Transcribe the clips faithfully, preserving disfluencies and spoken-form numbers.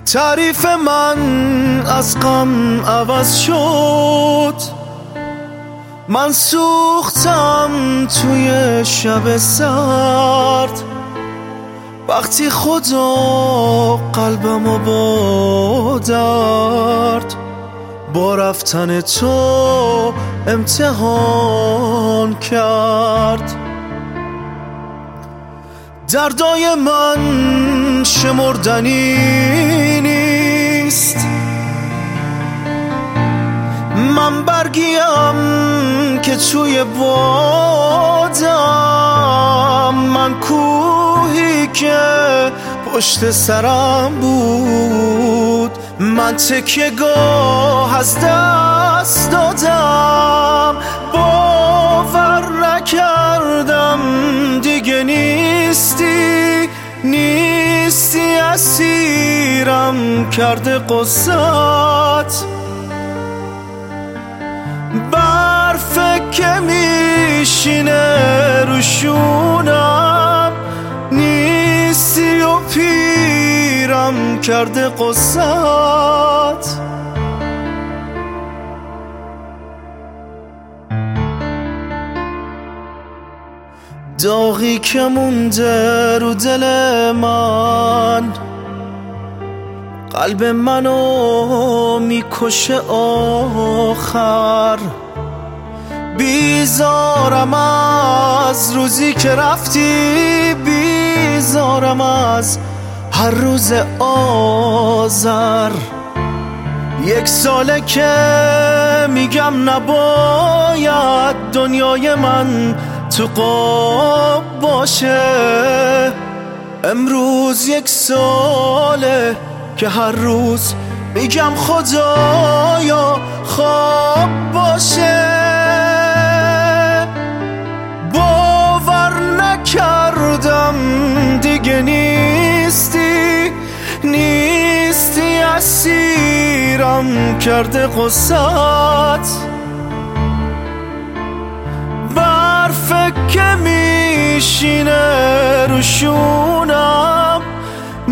تعریف من از غم عوض شد، من سوختم توی شب سرد. وقتی خدا قلبمو با درد با رفتن تو امتحان کرد. دردای من شمردنی نیست، من برگیم که توی بادم، من کوهی که پشت سرم بود، من تکیه گاه از دست دادم. باور نکردم دیگه نیستی، نیستی اسیرم کرده قصت. برف که میشینه روشونم، نیستی و پیرم کرده قصت. داغی که مونده رو دل من، قلب منو میکشه آخر. بیزارم از روزی که رفتی، بیزارم از هر روز آذر. یک ساله که میگم نباید دنیای من تو قاب باشه. امروز یک ساله که هر روز میگم خدایا خواب باشه. باور نکردم دیگه نیستی، نیستی اسیرم کرده قصت. برف که میشینه روشونم،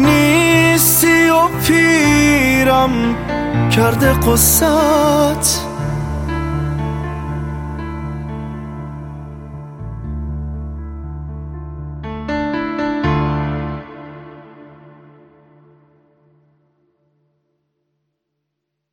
نیستی و پیرم کرده قصت.